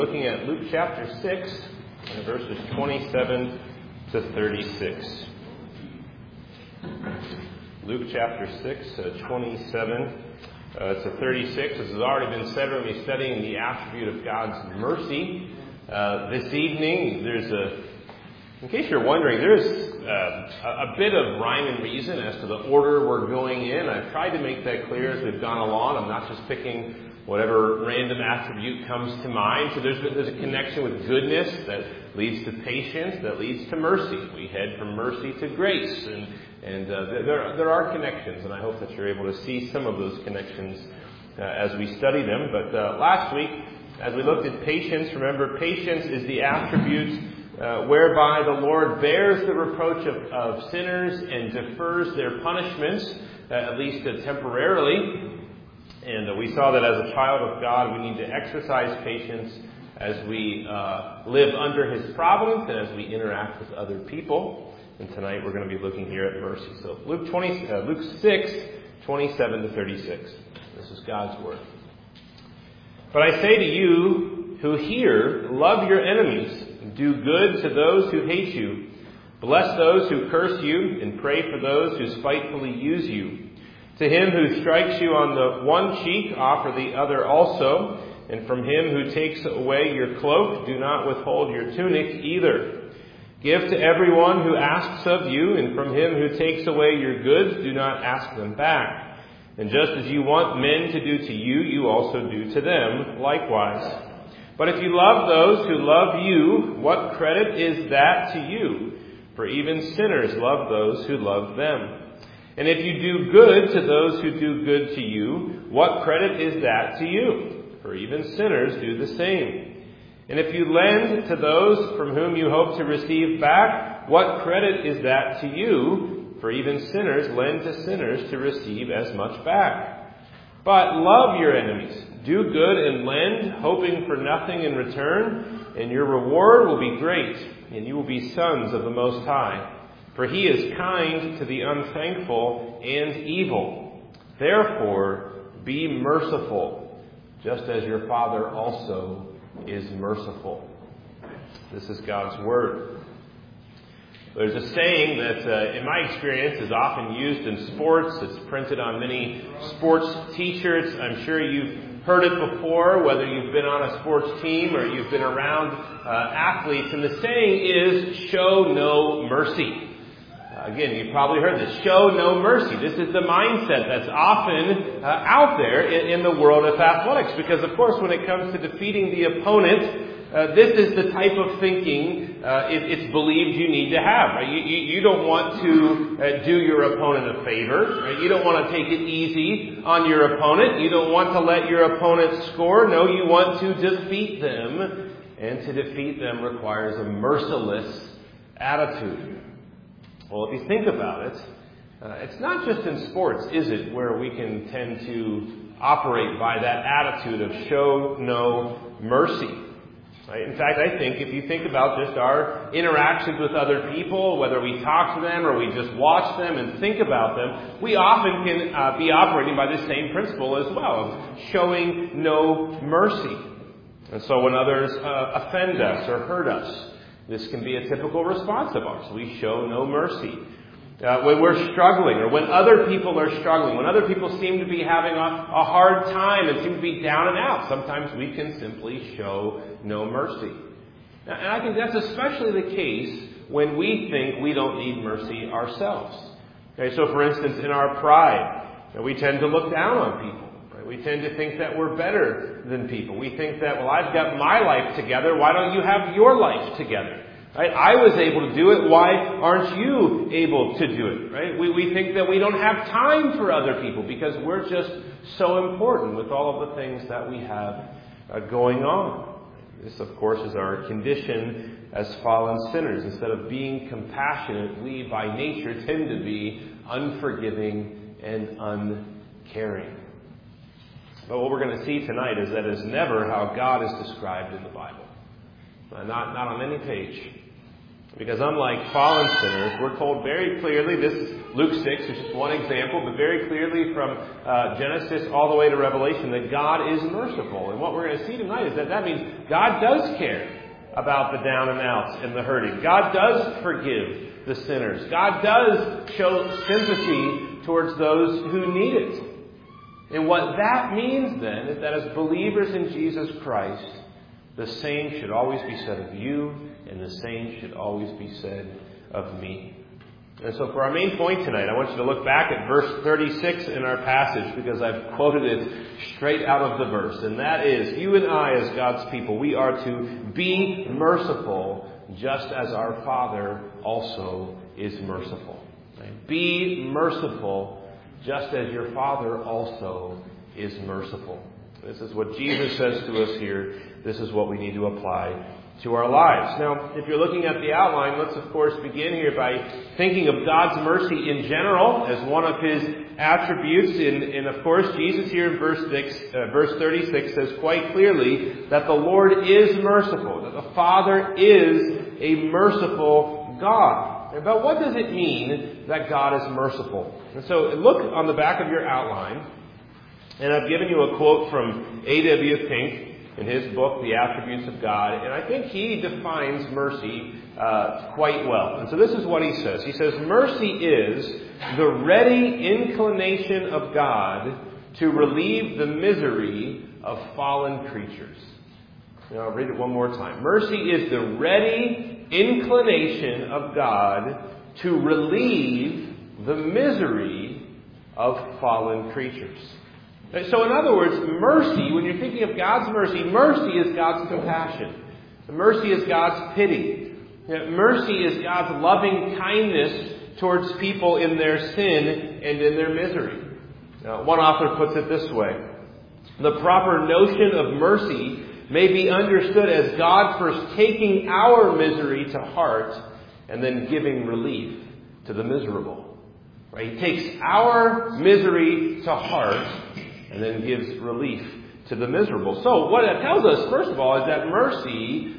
Looking at Luke chapter 6, and verses 27 to 36. Luke chapter 6, 27 to 36. This has already been said when we're studying the attribute of God's mercy. This evening, in case you're wondering, there's a bit of rhyme and reason as to the order we're going in. I've tried to make that clear as we've gone along. I'm not just picking whatever random attribute comes to mind. So there's a connection with goodness that leads to patience, that leads to mercy. We head from mercy to grace, and there are connections, and I hope that you're able to see some of those connections as we study them. But last week, as we looked at patience, remember, patience is the attribute whereby the Lord bears the reproach of sinners and defers their punishments, at least temporarily. And we saw that as a child of God, we need to exercise patience as we live under His providence and as we interact with other people. And tonight we're going to be looking here at mercy. So Luke 6, 27 to 36. This is God's Word. But I say to you who hear, love your enemies, do good to those who hate you, bless those who curse you, and pray for those who spitefully use you. To him who strikes you on the one cheek, offer the other also. And from him who takes away your cloak, do not withhold your tunic either. Give to everyone who asks of you, and from him who takes away your goods, do not ask them back. And just as you want men to do to you, you also do to them likewise. But if you love those who love you, what credit is that to you? For even sinners love those who love them. And if you do good to those who do good to you, what credit is that to you? For even sinners do the same. And if you lend to those from whom you hope to receive back, what credit is that to you? For even sinners lend to sinners to receive as much back. But love your enemies. Do good and lend, hoping for nothing in return, and your reward will be great, and you will be sons of the Most High. For He is kind to the unthankful and evil. Therefore, be merciful, just as your Father also is merciful. This is God's Word. There's a saying that, in my experience, is often used in sports. It's printed on many sports t-shirts. I'm sure you've heard it before, whether you've been on a sports team or you've been around athletes. And the saying is, show no mercy. Again, you've probably heard this. Show no mercy. This is the mindset that's often out there in the world of athletics. Because, of course, when it comes to defeating the opponent, this is the type of thinking it's believed you need to have. Right? You don't want to do your opponent a favor. Right? You don't want to take it easy on your opponent. You don't want to let your opponent score. No, you want to defeat them. And to defeat them requires a merciless attitude. Well, if you think about it, it's not just in sports, is it, where we can tend to operate by that attitude of show no mercy. Right? In fact, I think if you think about just our interactions with other people, whether we talk to them or we just watch them and think about them, we often can be operating by the same principle as well, of showing no mercy. And so when others offend us or hurt us, this can be a typical response of ours. We show no mercy. When we're struggling, or when other people are struggling, when other people seem to be having a hard time and seem to be down and out, sometimes we can simply show no mercy. And I think that's especially the case when we think we don't need mercy ourselves. Okay, so for instance, in our pride, we tend to look down on people. We tend to think that we're better than people. We think that, well, I've got my life together. Why don't you have your life together? Right? I was able to do it. Why aren't you able to do it? Right? We think that we don't have time for other people because we're just so important with all of the things that we have going on. This, of course, is our condition as fallen sinners. Instead of being compassionate, we by nature tend to be unforgiving and uncaring. But what we're going to see tonight is that is never how God is described in the Bible. Not on any page. Because unlike fallen sinners, we're told very clearly, this is Luke 6, which is just one example, but very clearly from Genesis all the way to Revelation, that God is merciful. And what we're going to see tonight is that means God does care about the down and outs and the hurting. God does forgive the sinners. God does show sympathy towards those who need it. And what that means then is that as believers in Jesus Christ, the same should always be said of you, and the same should always be said of me. And so for our main point tonight, I want you to look back at verse 36 in our passage, because I've quoted it straight out of the verse. And that is, you and I as God's people, we are to be merciful just as our Father also is merciful. Right? Be merciful just as your Father also is merciful. This is what Jesus says to us here. This is what we need to apply to our lives. Now, if you're looking at the outline, let's of course begin here by thinking of God's mercy in general as one of His attributes. And of course, Jesus here in verse 36 says quite clearly that the Lord is merciful, that the Father is a merciful God. But what does it mean that God is merciful? And so look on the back of your outline, and I've given you a quote from A.W. Pink in his book, The Attributes of God, and I think he defines mercy quite well. And so this is what he says. He says, mercy is the ready inclination of God to relieve the misery of fallen creatures. Now, I'll read it one more time. Mercy is the ready inclination of God to relieve the misery of fallen creatures. So in other words, mercy, when you're thinking of God's mercy is God's compassion. Mercy is God's pity. Mercy is God's loving kindness towards people in their sin and in their misery. Now, one author puts it this way. The proper notion of mercy may be understood as God first taking our misery to heart and then giving relief to the miserable. Right? He takes our misery to heart and then gives relief to the miserable. So what it tells us, first of all, is that mercy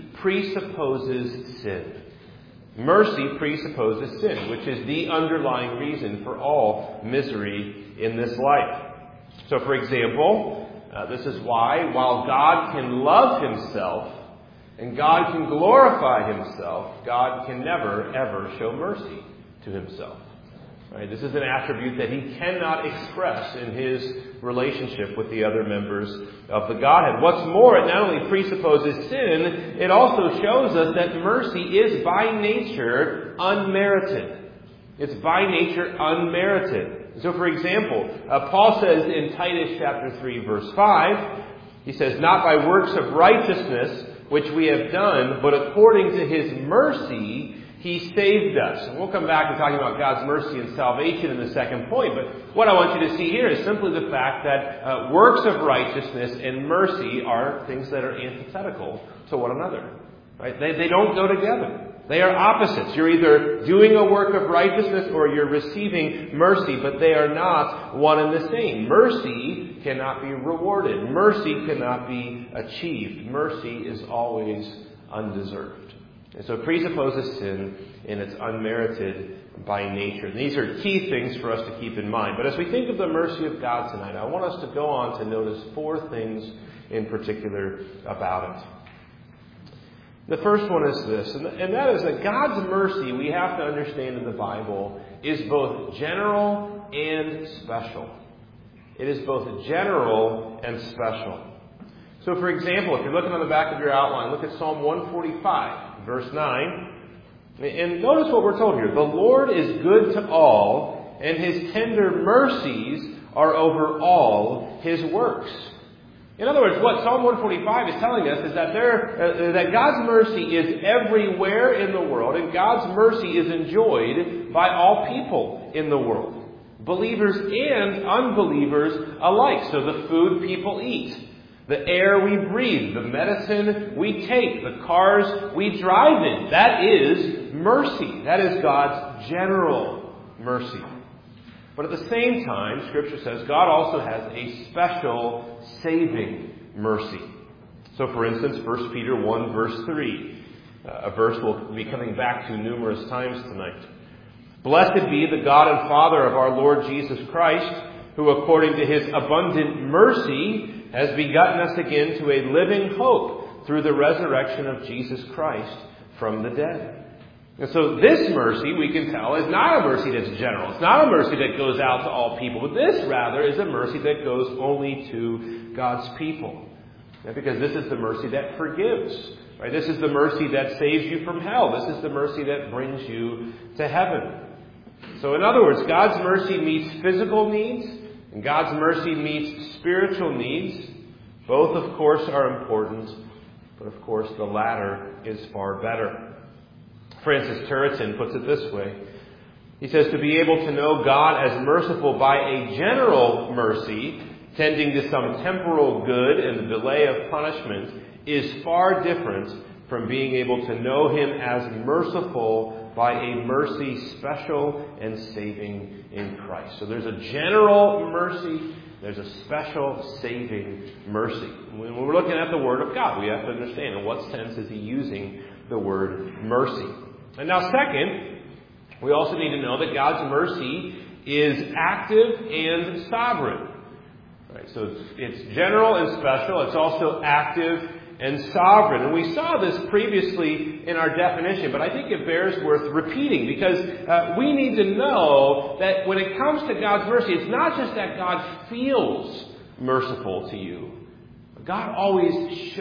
presupposes sin. Mercy presupposes sin, which is the underlying reason for all misery in this life. So, for example, this is why, while God can love Himself and God can glorify Himself, God can never, ever show mercy to Himself. Right? This is an attribute that He cannot express in His relationship with the other members of the Godhead. What's more, it not only presupposes sin, it also shows us that mercy is by nature unmerited. It's by nature unmerited. So, for example, Paul says in Titus chapter 3, verse 5, he says, not by works of righteousness which we have done, but according to His mercy He saved us. And we'll come back and talk about God's mercy and salvation in the second point. But what I want you to see here is simply the fact that works of righteousness and mercy are things that are antithetical to one another. Right? They don't go together. They are opposites. You're either doing a work of righteousness or you're receiving mercy, but they are not one and the same. Mercy cannot be rewarded. Mercy cannot be achieved. Mercy is always undeserved. And so it presupposes sin, and it's unmerited by nature. And these are key things for us to keep in mind. But as we think of the mercy of God tonight, I want us to go on to notice 4 things in particular about it. The first one is this, and that is that God's mercy, we have to understand in the Bible, is both general and special. It is both general and special. So, for example, if you're looking on the back of your outline, look at Psalm 145, verse 9. And notice what we're told here. The Lord is good to all, and His tender mercies are over all His works. In other words, what Psalm 145 is telling us is that that God's mercy is everywhere in the world, and God's mercy is enjoyed by all people in the world, believers and unbelievers alike. So the food people eat, the air we breathe, the medicine we take, the cars we drive in, that is mercy. That is God's general mercy. But at the same time, Scripture says God also has a special saving mercy. So, for instance, 1 Peter 1, verse 3. a verse we'll be coming back to numerous times tonight. Blessed be the God and Father of our Lord Jesus Christ, who according to his abundant mercy has begotten us again to a living hope through the resurrection of Jesus Christ from the dead. And so this mercy, we can tell, is not a mercy that's general. It's not a mercy that goes out to all people. But this, rather, is a mercy that goes only to God's people. Because this is the mercy that forgives. Right? This is the mercy that saves you from hell. This is the mercy that brings you to heaven. So in other words, God's mercy meets physical needs, and God's mercy meets spiritual needs. Both, of course, are important, but of course the latter is far better. Francis Turretin puts it this way. He says, to be able to know God as merciful by a general mercy, tending to some temporal good and the delay of punishment, is far different from being able to know him as merciful by a mercy special and saving in Christ. So there's a general mercy, there's a special saving mercy. When we're looking at the Word of God, we have to understand in what sense is he using the word mercy. And now second, we also need to know that God's mercy is active and sovereign. Right, so it's general and special. It's also active and sovereign. And we saw this previously in our definition, but I think it bears worth repeating because we need to know that when it comes to God's mercy, it's not just that God feels merciful to you. God always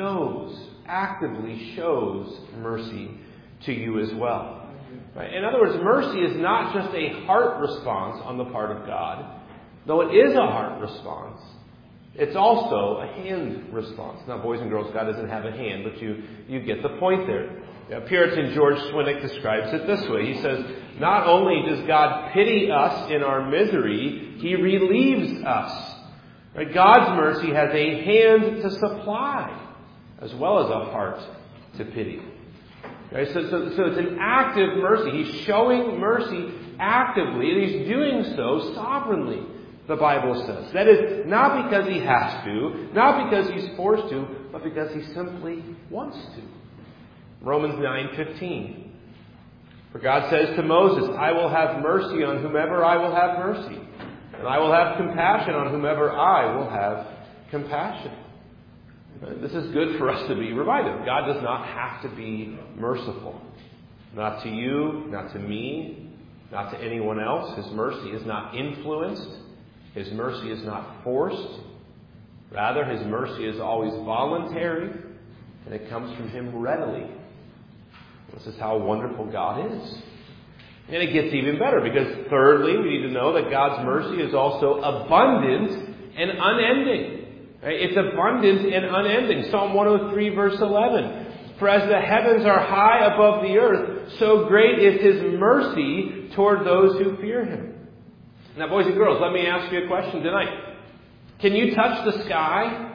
actively shows mercy to you as well. Right? In other words, mercy is not just a heart response on the part of God, though it is a heart response. It's also a hand response. Now, boys and girls, God doesn't have a hand, but you get the point there. Puritan George Swinnock describes it this way. He says, not only does God pity us in our misery, he relieves us. Right? God's mercy has a hand to supply, as well as a heart to pity. Right? So it's an active mercy. He's showing mercy actively, and he's doing so sovereignly, the Bible says. That is, not because he has to, not because he's forced to, but because he simply wants to. Romans 9:15. For God says to Moses, I will have mercy on whomever I will have mercy, and I will have compassion on whomever I will have compassion. This is good for us to be reminded. God does not have to be merciful. Not to you, not to me, not to anyone else. His mercy is not influenced. His mercy is not forced. Rather, his mercy is always voluntary, and it comes from him readily. This is how wonderful God is. And it gets even better, because thirdly, we need to know that God's mercy is also abundant and unending. It's abundant and unending. Psalm 103, verse 11. For as the heavens are high above the earth, so great is his mercy toward those who fear him. Now, boys and girls, let me ask you a question tonight. Can you touch the sky?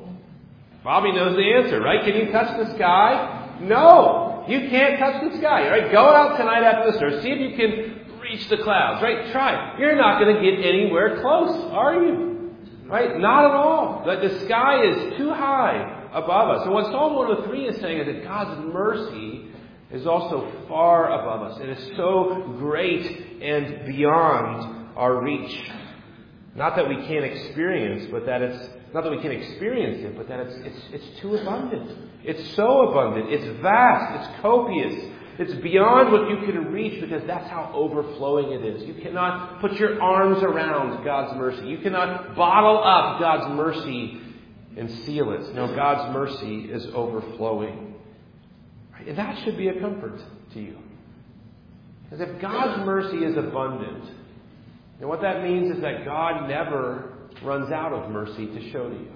Bobby knows the answer, right? Can you touch the sky? No. You can't touch the sky, right? Go out tonight after the service. See if you can reach the clouds, right? Try it. You're not going to get anywhere close, are you? Right? Not at all. The sky is too high above us. And what Psalm 103 is saying is that God's mercy is also far above us. It is so great and beyond our reach. Not that we can't experience, but that it's not that we can experience it, but that it's too abundant. It's so abundant. It's vast. It's copious. It's beyond what you can reach, because that's how overflowing it is. You cannot put your arms around God's mercy. You cannot bottle up God's mercy and seal it. No, God's mercy is overflowing. And that should be a comfort to you. Because if God's mercy is abundant, and what that means is that God never runs out of mercy to show to you.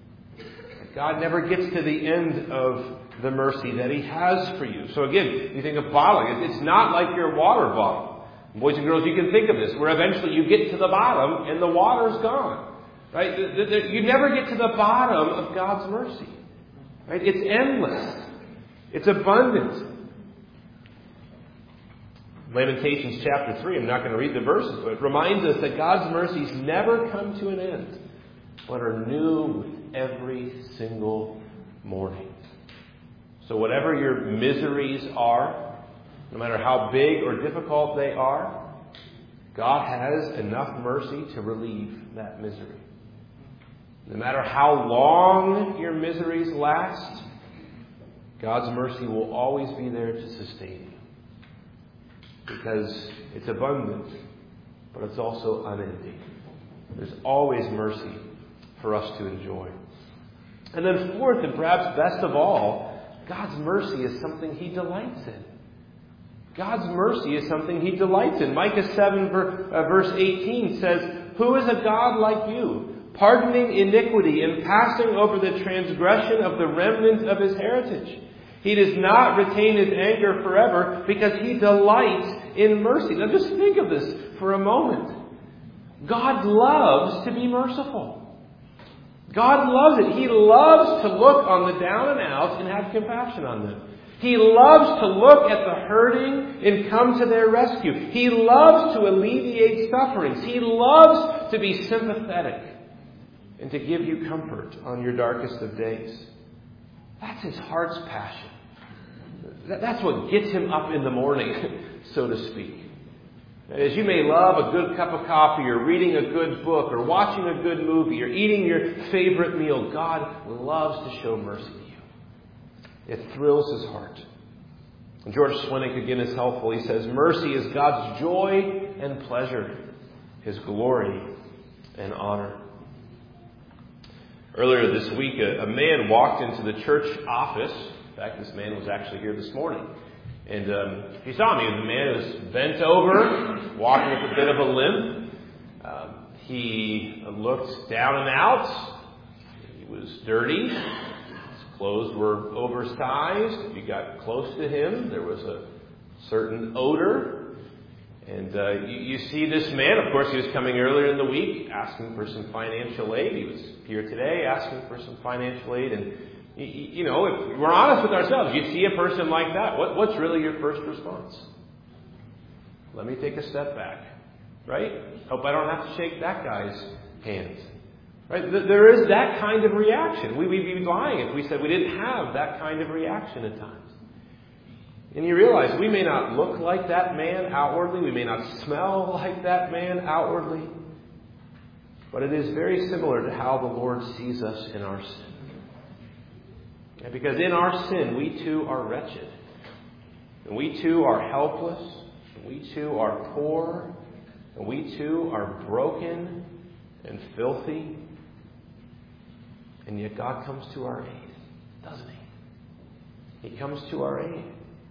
God never gets to the end of the mercy that he has for you. So again, you think of bottling. It's not like your water bottle. Boys and girls, you can think of this, where eventually you get to the bottom and the water's gone. Right? You never get to the bottom of God's mercy. Right? It's endless. It's abundant. Lamentations chapter 3, I'm not going to read the verses, but it reminds us that God's mercies never come to an end, but are new with every single morning. So whatever your miseries are, no matter how big or difficult they are, God has enough mercy to relieve that misery. No matter how long your miseries last, God's mercy will always be there to sustain you. Because it's abundant, but it's also unending. There's always mercy for us to enjoy. And then fourth, and perhaps best of all, God's mercy is something He delights in. God's mercy is something He delights in. Micah 7 verse 18 says, "Who is a God like you, pardoning iniquity and passing over the transgression of the remnant of His heritage? He does not retain His anger forever because He delights in mercy." Now just think of this for a moment. God loves to be merciful. God loves it. He loves to look on the down and out and have compassion on them. He loves to look at the hurting and come to their rescue. He loves to alleviate sufferings. He loves to be sympathetic and to give you comfort on your darkest of days. That's His heart's passion. That's what gets Him up in the morning, so to speak. As you may love a good cup of coffee, or reading a good book, or watching a good movie, or eating your favorite meal, God loves to show mercy to you. It thrills His heart. And George Swinnock again is helpful. He says, "Mercy is God's joy and pleasure, His glory and honor." Earlier this week, a man walked into the church office. In fact, this man was actually here this morning. And if you saw him, the man was bent over, walking with a bit of a limp. He looked down and out. He was dirty. His clothes were oversized. If you got close to him, there was a certain odor. And you see this man, of course, he was coming earlier in the week, asking for some financial aid. He was here today asking for some financial aid. And you know, if we're honest with ourselves, you see a person like that, what's really your first response? Let me take a step back, right? Hope I don't have to shake that guy's hand, right? There is that kind of reaction. We'd be lying if we said we didn't have that kind of reaction at times. And you realize we may not look like that man outwardly, we may not smell like that man outwardly, but it is very similar to how the Lord sees us in our sin. And because in our sin, we too are wretched. And we too are helpless. And we too are poor. And we too are broken and filthy. And yet God comes to our aid, doesn't He? He comes to our aid.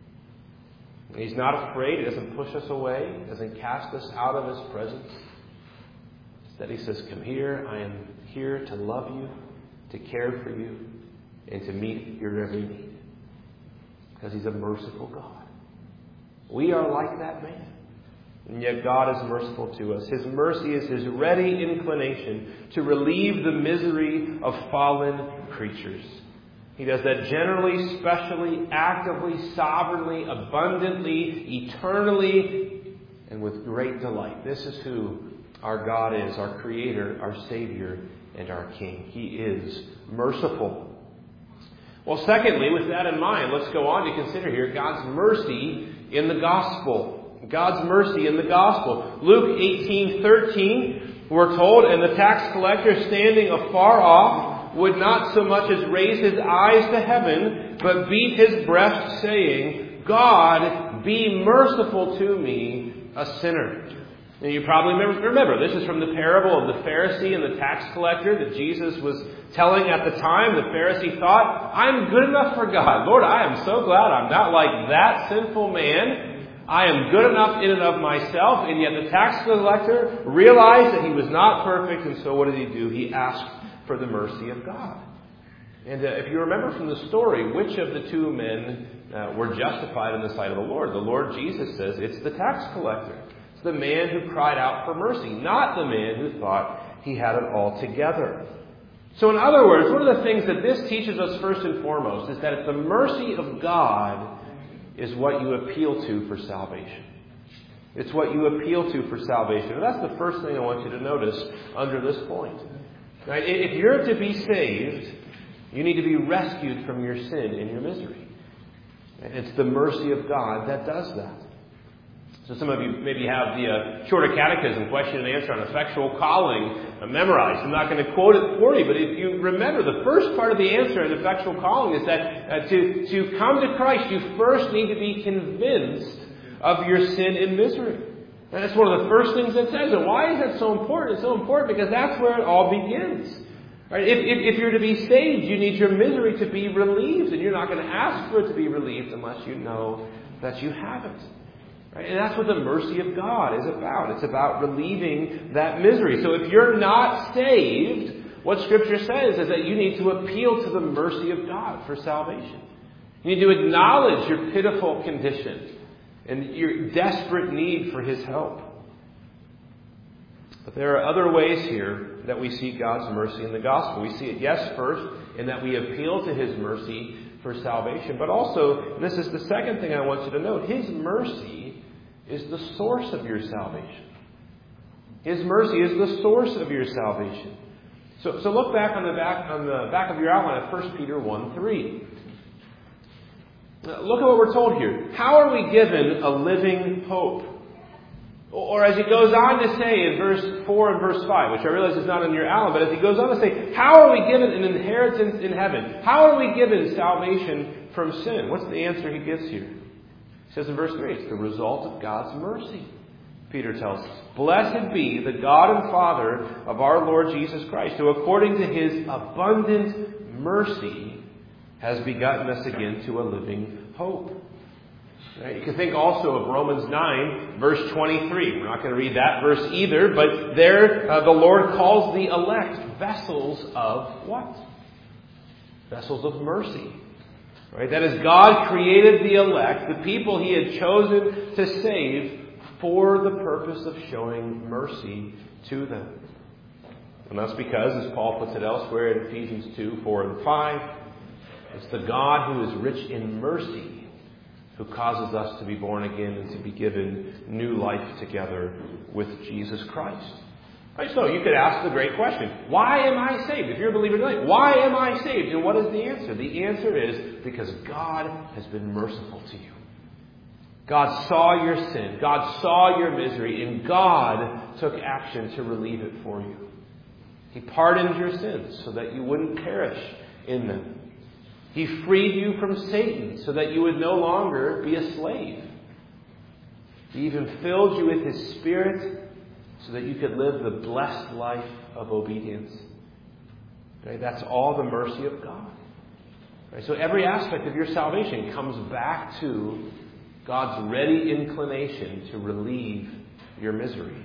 And He's not afraid. He doesn't push us away. He doesn't cast us out of His presence. Instead, He says, "Come here. I am here to love you, to care for you, and to meet your every need." Because He's a merciful God. We are like that man. And yet God is merciful to us. His mercy is His ready inclination to relieve the misery of fallen creatures. He does that generally, specially, actively, sovereignly, abundantly, eternally, and with great delight. This is who our God is, our Creator, our Savior, and our King. He is merciful. Well, secondly, with that in mind, let's go on to consider here God's mercy in the gospel. God's mercy in the gospel. Luke 18:13, we're told, "And the tax collector, standing afar off, would not so much as raise his eyes to heaven, but beat his breast, saying, 'God, be merciful to me, a sinner.'" And you probably remember, this is from the parable of the Pharisee and the tax collector that Jesus was telling at the time. The Pharisee thought, "I'm good enough for God. Lord, I am so glad I'm not like that sinful man. I am good enough in and of myself." And yet the tax collector realized that he was not perfect. And so what did he do? He asked for the mercy of God. And if you remember from the story, which of the two men were justified in the sight of the Lord? The Lord Jesus says it's the tax collector. The man who cried out for mercy, not the man who thought he had it all together. So in other words, one of the things that this teaches us first and foremost is that it's the mercy of God is what you appeal to for salvation. It's what you appeal to for salvation. And that's the first thing I want you to notice under this point. Right? If you're to be saved, you need to be rescued from your sin and your misery. It's the mercy of God that does that. So some of you maybe have the Shorter Catechism question and answer on effectual calling memorized. I'm not going to quote it for you, but if you remember, the first part of the answer in effectual calling is that to come to Christ, you first need to be convinced of your sin and misery. And that's one of the first things it says. And why is that so important? It's so important because that's where it all begins. Right? If you're to be saved, you need your misery to be relieved. And you're not going to ask for it to be relieved unless you know that you haven't. Right? And that's what the mercy of God is about. It's about relieving that misery. So if you're not saved, what Scripture says is that you need to appeal to the mercy of God for salvation. You need to acknowledge your pitiful condition and your desperate need for His help. But there are other ways here that we see God's mercy in the gospel. We see it, yes, first, in that we appeal to His mercy for salvation. But also, and this is the second thing I want you to note, His mercy is the source of your salvation. His mercy is the source of your salvation. So look back on the back of your outline at 1 Peter 1:3. Look at what we're told here. How are we given a living hope? Or as he goes on to say in verse 4 and verse 5, which I realize is not in your outline, but as he goes on to say, how are we given an inheritance in heaven? How are we given salvation from sin? What's the answer he gives here? He says in verse 3, it's the result of God's mercy. Peter tells us, blessed be the God and Father of our Lord Jesus Christ, who according to His abundant mercy has begotten us again to a living hope. Right? You can think also of Romans 9, verse 23. We're not going to read that verse either, but there the Lord calls the elect vessels of what? Vessels of mercy. Right? That is, God created the elect, the people He had chosen to save, for the purpose of showing mercy to them. And that's because, as Paul puts it elsewhere in Ephesians 2, 4, and 5, it's the God who is rich in mercy who causes us to be born again and to be given new life together with Jesus Christ. Right, so you could ask the great question, why am I saved? If you're a believer tonight, why am I saved? And what is the answer? The answer is because God has been merciful to you. God saw your sin. God saw your misery. And God took action to relieve it for you. He pardoned your sins so that you wouldn't perish in them. He freed you from Satan so that you would no longer be a slave. He even filled you with His Spirit so that you could live the blessed life of obedience. Okay, that's all the mercy of God. Right, so every aspect of your salvation comes back to God's ready inclination to relieve your misery.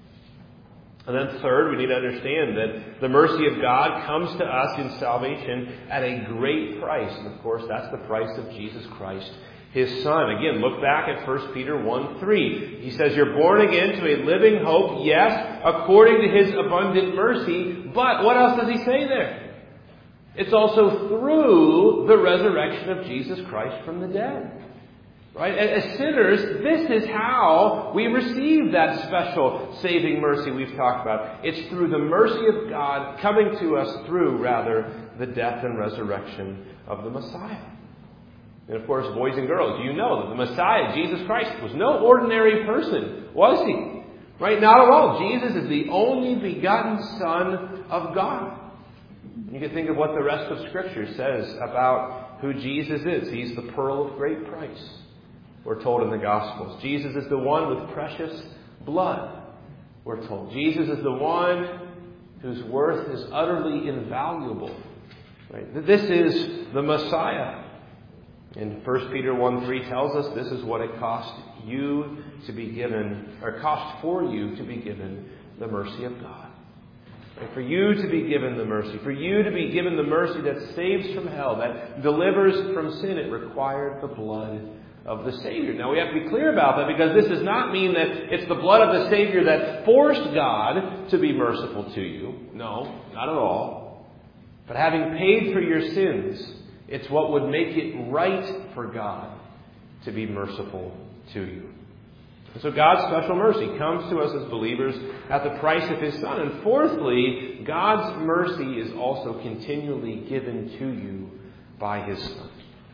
And then third, we need to understand that the mercy of God comes to us in salvation at a great price. And of course, that's the price of Jesus Christ, His Son. Again, look back at 1 Peter 1:3. He says, you're born again to a living hope, yes, according to His abundant mercy. But what else does he say there? It's also through the resurrection of Jesus Christ from the dead. Right? As sinners, this is how we receive that special saving mercy we've talked about. It's through the mercy of God coming to us through, rather, the death and resurrection of the Messiah. And of course, boys and girls, you know that the Messiah, Jesus Christ, was no ordinary person, was He? Right? Not at all. Jesus is the only begotten Son of God. You can think of what the rest of Scripture says about who Jesus is. He's the pearl of great price, we're told in the Gospels. Jesus is the one with precious blood, we're told. Jesus is the one whose worth is utterly invaluable. Right? This is the Messiah. And 1 Peter 1:3 tells us this is what it cost you to be given, or cost for you to be given the mercy of God. Right? For you to be given the mercy, for you to be given the mercy that saves from hell, that delivers from sin, it required the blood of the Savior. Now we have to be clear about that, because this does not mean that it's the blood of the Savior that forced God to be merciful to you. No, not at all. But having paid for your sins, it's what would make it right for God to be merciful to you. And so God's special mercy comes to us as believers at the price of His Son. And fourthly, God's mercy is also continually given to you by His Son.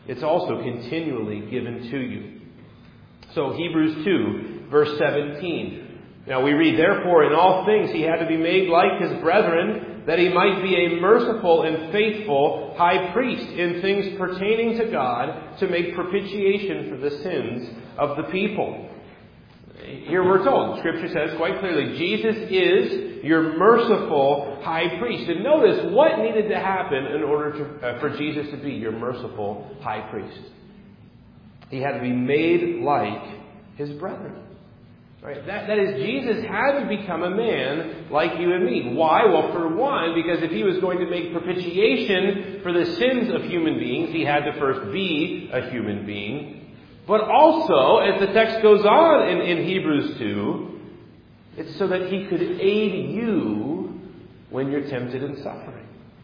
it's also continually given to you. So Hebrews 2, verse 17. Now we read, "Therefore in all things he had to be made like his brethren, that he might be a merciful and faithful high priest in things pertaining to God, to make propitiation for the sins of the people." Here we're told, Scripture says quite clearly, Jesus is your merciful high priest. And notice what needed to happen in order for Jesus to be your merciful high priest. He had to be made like his brethren. Right? That is, Jesus had to become a man like you and me. Why? Well, for one, because if he was going to make propitiation for the sins of human beings, he had to first be a human being. But also, as the text goes on in Hebrews 2, it's so that he could aid you when you're tempted and suffering.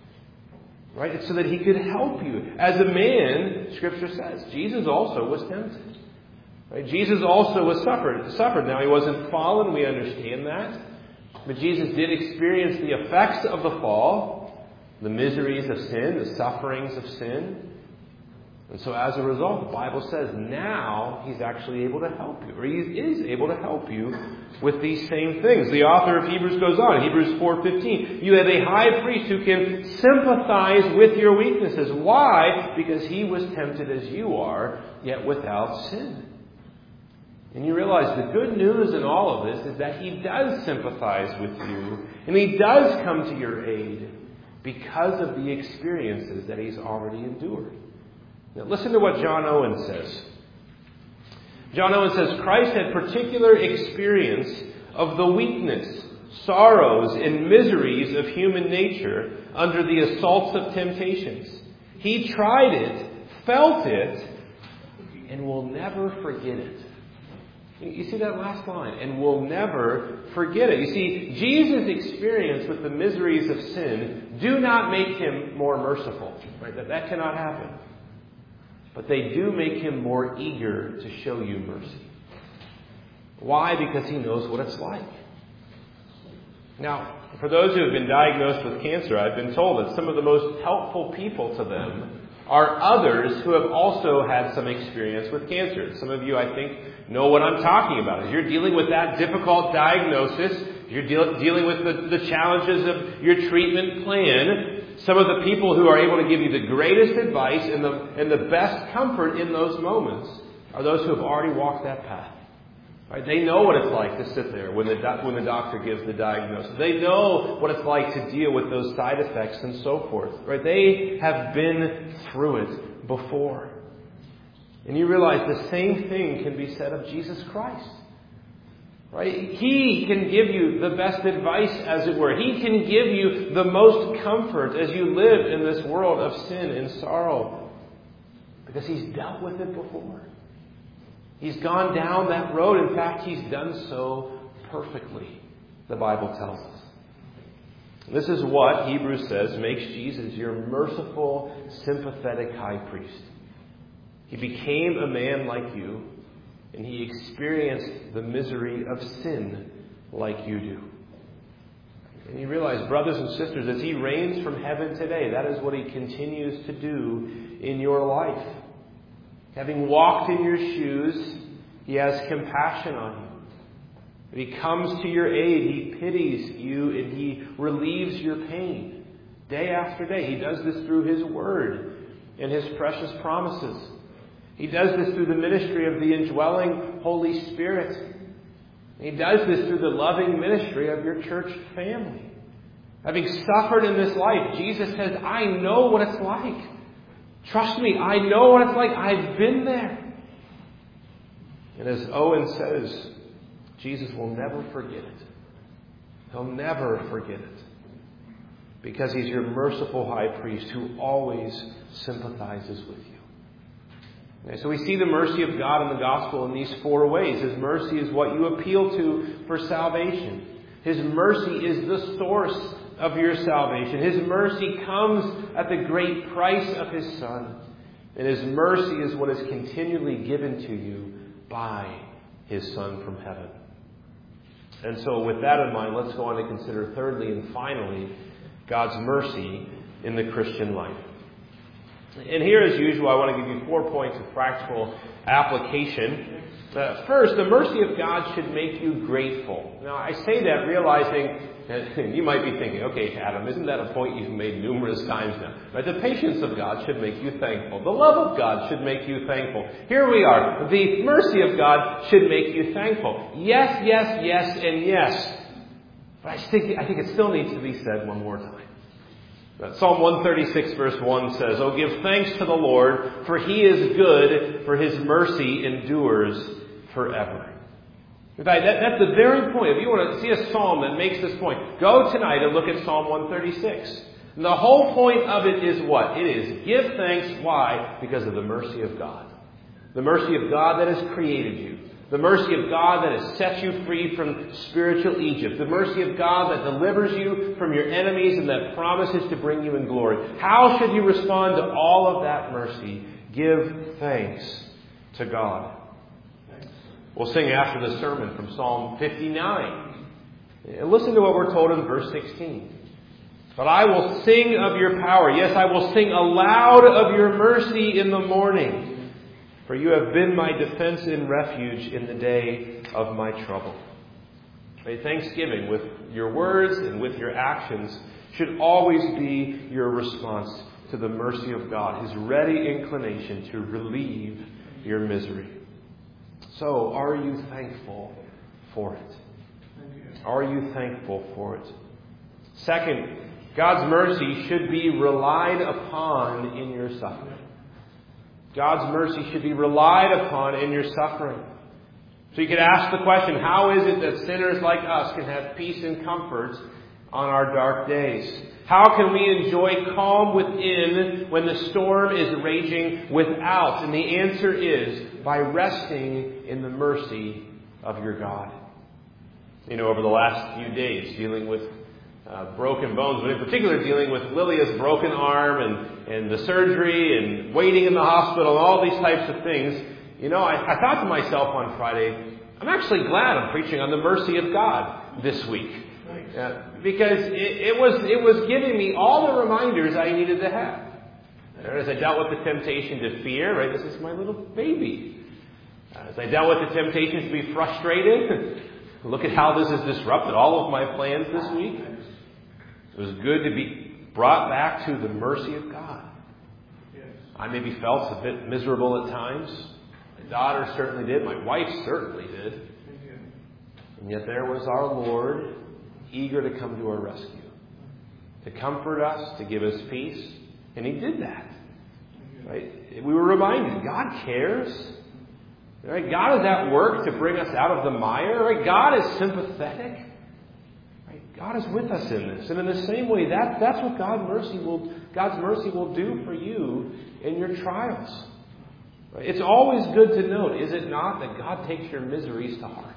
Right? It's so that he could help you. As a man, Scripture says, Jesus also was tempted. Right? Jesus also was suffered. Now, he wasn't fallen, we understand that. But Jesus did experience the effects of the fall, the miseries of sin, the sufferings of sin. And so as a result, the Bible says now he's actually able to help you, or he is able to help you with these same things. The author of Hebrews goes on, Hebrews 4:15. You have a high priest who can sympathize with your weaknesses. Why? Because he was tempted as you are, yet without sin. And you realize the good news in all of this is that he does sympathize with you, and he does come to your aid because of the experiences that he's already endured. Now listen to what John Owen says. John Owen says, Christ had particular experience of the weakness, sorrows, and miseries of human nature under the assaults of temptations. He tried it, felt it, and will never forget it. You see that last line, and will never forget it. You see, Jesus' experience with the miseries of sin do not make him more merciful. Right? That cannot happen. But they do make him more eager to show you mercy. Why? Because he knows what it's like. Now, for those who have been diagnosed with cancer, I've been told that some of the most helpful people to them are others who have also had some experience with cancer. Some of you, I think, know what I'm talking about. As you're dealing with that difficult diagnosis, you're dealing with the challenges of your treatment plan, some of the people who are able to give you the greatest advice and the best comfort in those moments are those who have already walked that path. Right? They know what it's like to sit there when the doctor gives the diagnosis. They know what it's like to deal with those side effects and so forth. Right? They have been through it before. And you realize the same thing can be said of Jesus Christ. Right? He can give you the best advice, as it were. He can give you the most comfort as you live in this world of sin and sorrow. Because he's dealt with it before. He's gone down that road. In fact, he's done so perfectly, the Bible tells us. This is what Hebrews says makes Jesus your merciful, sympathetic high priest. He became a man like you, and he experienced the misery of sin like you do. And you realize, brothers and sisters, as he reigns from heaven today, that is what he continues to do in your life. Having walked in your shoes, he has compassion on you. He comes to your aid, he pities you, and he relieves your pain. Day after day, he does this through his word and his precious promises. He does this through the ministry of the indwelling Holy Spirit. He does this through the loving ministry of your church family. Having suffered in this life, Jesus says, I know what it's like. Trust me, I know what it's like. I've been there. And as Owen says, Jesus will never forget it. He'll never forget it. Because he's your merciful high priest who always sympathizes with you. Okay, so we see the mercy of God in the gospel in these four ways. His mercy is what you appeal to for salvation. His mercy is the source of your salvation. His mercy comes at the great price of his Son. And his mercy is what is continually given to you by his Son from heaven. And so with that in mind, let's go on to consider thirdly and finally God's mercy in the Christian life. And here, as usual, I want to give you 4 points of practical application. First, the mercy of God should make you grateful. Now, I say that realizing you might be thinking, okay, Adam, isn't that a point you've made numerous times now? Right? The patience of God should make you thankful. The love of God should make you thankful. Here we are. The mercy of God should make you thankful. Yes, yes, yes, and yes. But I think it still needs to be said one more time. Psalm 136 verse 1 says, "Oh, give thanks to the Lord, for He is good, for His mercy endures forever." In fact, that's the very point. If you want to see a psalm that makes this point, go tonight and look at Psalm 136. And the whole point of it is what? It is give thanks. Why? Because of the mercy of God. The mercy of God that has created you. The mercy of God that has set you free from spiritual Egypt. The mercy of God that delivers you from your enemies and that promises to bring you in glory. How should you respond to all of that mercy? Give thanks to God. We'll sing after the sermon from Psalm 59. And listen to what we're told in verse 16. "But I will sing of your power. Yes, I will sing aloud of your mercy in the morning. For you have been my defense and refuge in the day of my trouble." May thanksgiving with your words and with your actions should always be your response to the mercy of God, His ready inclination to relieve your misery. So, are you thankful for it? Are you thankful for it? Second, God's mercy should be relied upon in your suffering. God's mercy should be relied upon in your suffering. So you could ask the question, how is it that sinners like us can have peace and comfort on our dark days? How can we enjoy calm within when the storm is raging without? And the answer is by resting in the mercy of your God. You know, over the last few days, dealing with broken bones, but in particular dealing with Lilia's broken arm and the surgery and waiting in the hospital and all these types of things, you know, I thought to myself on Friday, I'm actually glad I'm preaching on the mercy of God this week. Because it was giving me all the reminders I needed to have. As I dealt with the temptation to fear, right, this is my little baby. As I dealt with the temptation to be frustrated, look at how this has disrupted all of my plans this week. It was good to be brought back to the mercy of God. I maybe felt a bit miserable at times. My daughter certainly did. My wife certainly did. And yet there was our Lord, eager to come to our rescue, to comfort us, to give us peace. And He did that. Right? We were reminded, God cares. Right? God is at work to bring us out of the mire. Right? God is sympathetic. God is with us in this. And in the same way, that's what God's mercy will do for you in your trials. Right? It's always good to note, is it not, that God takes your miseries to heart.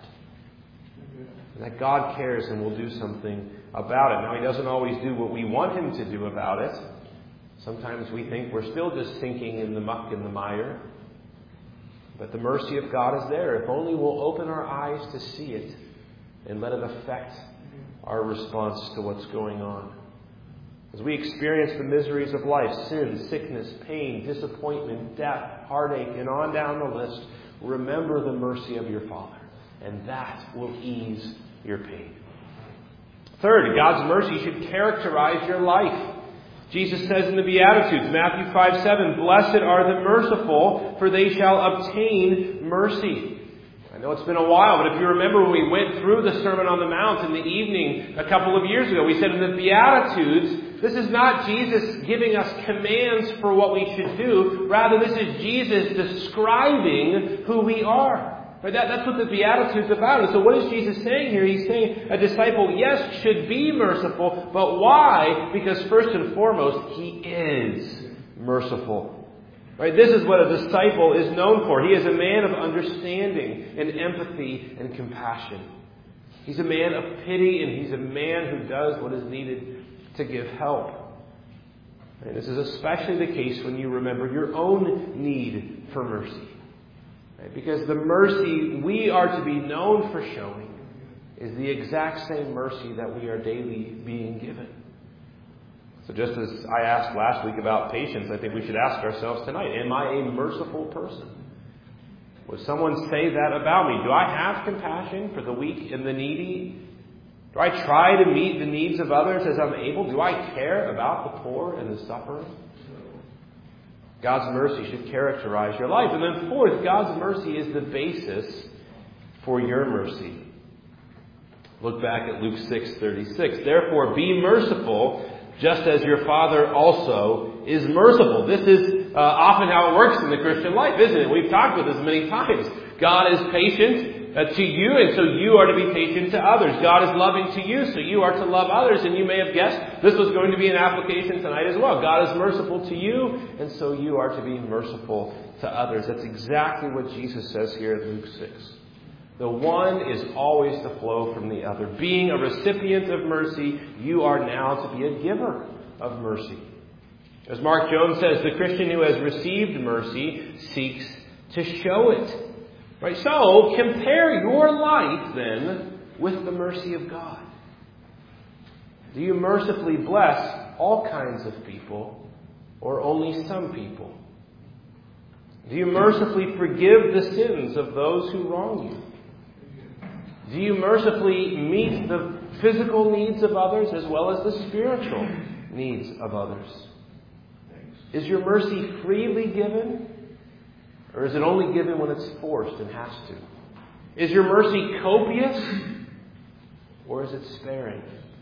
And that God cares and will do something about it. Now, He doesn't always do what we want Him to do about it. Sometimes we think we're still just sinking in the muck and the mire. But the mercy of God is there. If only we'll open our eyes to see it and let it affect our response to what's going on. As we experience the miseries of life, sin, sickness, pain, disappointment, death, heartache, and on down the list, remember the mercy of your Father, and that will ease your pain. Third, God's mercy should characterize your life. Jesus says in the Beatitudes, Matthew 5:7, "Blessed are the merciful, for they shall obtain mercy." I know it's been a while, but if you remember when we went through the Sermon on the Mount in the evening a couple of years ago, we said in the Beatitudes, this is not Jesus giving us commands for what we should do. Rather, this is Jesus describing who we are. Right? That's what the Beatitudes is about. And so what is Jesus saying here? He's saying a disciple, yes, should be merciful, but why? Because first and foremost, he is merciful. Right? This is what a disciple is known for. He is a man of understanding and empathy and compassion. He's a man of pity, and he's a man who does what is needed to give help. And this is especially the case when you remember your own need for mercy. Right? Because the mercy we are to be known for showing is the exact same mercy that we are daily being given. So just as I asked last week about patience, I think we should ask ourselves tonight, am I a merciful person? Would someone say that about me? Do I have compassion for the weak and the needy? Do I try to meet the needs of others as I'm able? Do I care about the poor and the suffering? God's mercy should characterize your life. And then fourth, God's mercy is the basis for your mercy. Look back at Luke 6:36. Therefore, be merciful, just as your Father also is merciful. This is often how it works in the Christian life, isn't it? We've talked about this many times. God is patient to you, and so you are to be patient to others. God is loving to you, so you are to love others. And you may have guessed this was going to be an application tonight as well. God is merciful to you, and so you are to be merciful to others. That's exactly what Jesus says here in Luke 6. The one is always to flow from the other. Being a recipient of mercy, you are now to be a giver of mercy. As Mark Jones says, the Christian who has received mercy seeks to show it. Right? So, compare your life then with the mercy of God. Do you mercifully bless all kinds of people or only some people? Do you mercifully forgive the sins of those who wrong you? Do you mercifully meet the physical needs of others as well as the spiritual needs of others? Is your mercy freely given? Or is it only given when it's forced and has to? Is your mercy copious? Or is it sparing?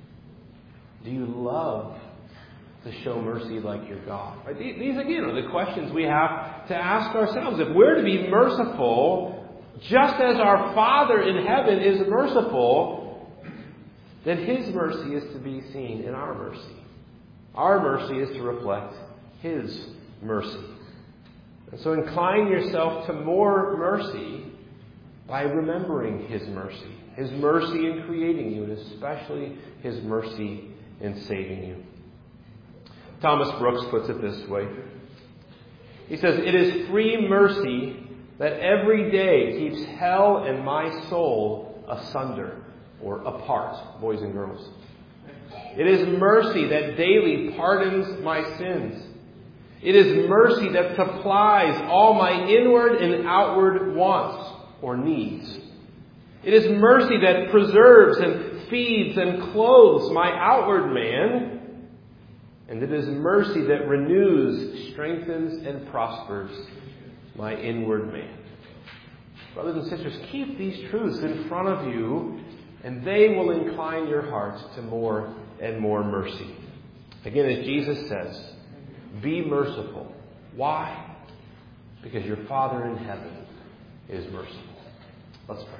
Do you love to show mercy like your God? Right? These, again, are the questions we have to ask ourselves. If we're to be merciful, just as our Father in heaven is merciful, then His mercy is to be seen in our mercy. Our mercy is to reflect His mercy. And so incline yourself to more mercy by remembering His mercy. His mercy in creating you, and especially His mercy in saving you. Thomas Brooks puts it this way. He says, "It is free mercy that every day keeps hell and my soul asunder," or apart, boys and girls. "It is mercy that daily pardons my sins. It is mercy that supplies all my inward and outward wants or needs. It is mercy that preserves and feeds and clothes my outward man. And it is mercy that renews, strengthens, and prospers my inward man." Brothers and sisters, keep these truths in front of you, and they will incline your hearts to more and more mercy. Again, as Jesus says, be merciful. Why? Because your Father in heaven is merciful. Let's pray.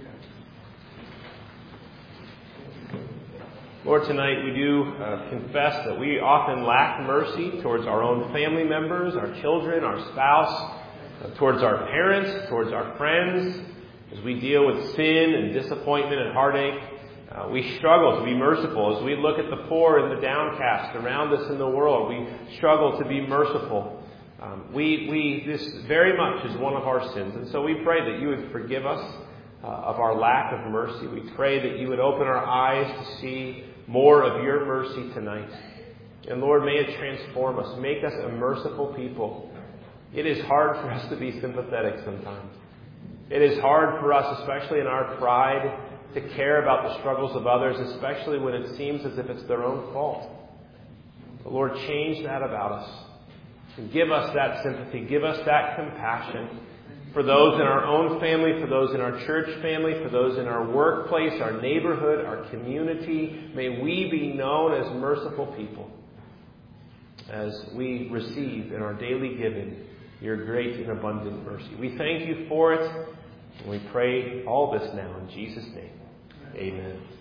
Lord, tonight we do confess that we often lack mercy towards our own family members, our children, our spouse, towards our parents, towards our friends. As we deal with sin and disappointment and heartache, we struggle to be merciful. As we look at the poor and the downcast around us in the world, we struggle to be merciful. This very much is one of our sins. And so we pray that you would forgive us of our lack of mercy. We pray that you would open our eyes to see more of your mercy tonight. And Lord, may it transform us. Make us a merciful people. It is hard for us to be sympathetic sometimes. It is hard for us, especially in our pride, to care about the struggles of others, especially when it seems as if it's their own fault. But Lord, change that about us. And give us that sympathy. Give us that compassion for those in our own family, for those in our church family, for those in our workplace, our neighborhood, our community. May we be known as merciful people as we receive in our daily giving your great and abundant mercy. We thank you for it, and we pray all this now in Jesus' name. Amen.